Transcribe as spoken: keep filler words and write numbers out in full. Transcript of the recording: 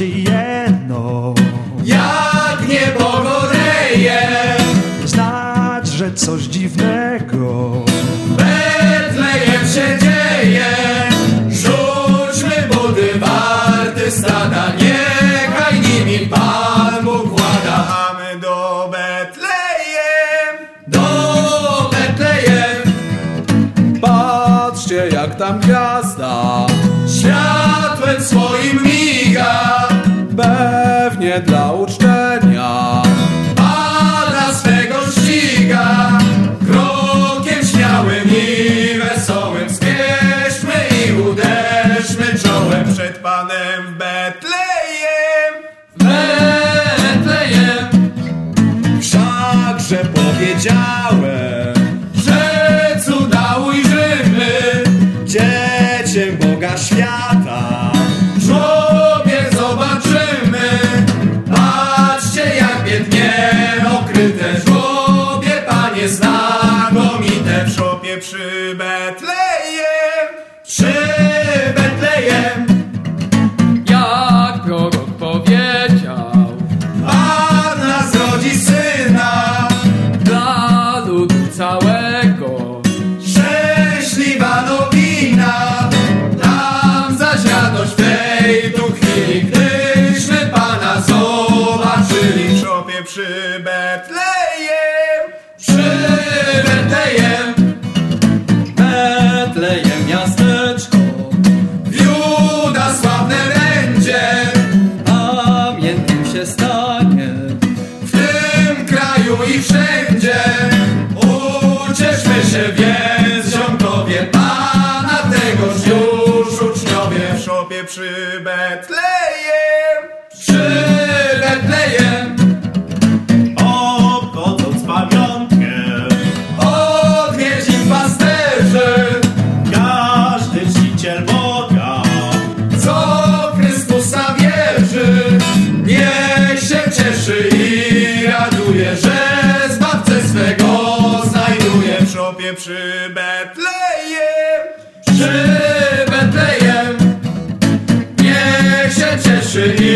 bardziej jeno. Jak niebo goreje, Znać, że coś dziwnego Betlejem się dzieje. Rzućmy budy warty stada, niechaj nimi Pan Bóg włada. A my do Betlejem, Do Betlejem, Patrzcie, jak tam gwiazda światłem swoim miga. pewnie dla uczczenia. Pana swego ściga, krokiem śmiałym i wesołym spieszmy i uderzmy czołem przed Panem w Betlejem. Betlejem. Wszakże powiedziałem, Że cuda ujrzymy dziecię Boga świata. w żłobie zobaczymy. Patrzcie, jak biednie okryte żłobie, Panie znakomite. W szopie przy Betlejem, Przy Betlejem, Jak prorok powiedział, Pan nas rodzi syna. dla ludu całego. Szczęśliwa nowina, nam zaś radość w tej tu chwili, gdyśmy Pana zobaczyli. w szopie przy Betlejem, Przy Betlejem, Betlejem miasteczko, w Juda sławne będzie. pamiętnym się stanie. W tym kraju i wszędzie ucieszmy się więc, ziomkowie, Pana tegoż już uczniowie. w szopie przy Betlejem, Przy Betlejem, obchodząc pamiątkę, odwiedź im pasterzy, każdy czciciel Boga, co Chrystusa wierzy. Niech się cieszy i raduje, że Zbawcę swego znajduje. w szopie przy Betlejem, Przy Betlejem, niech się cieszy i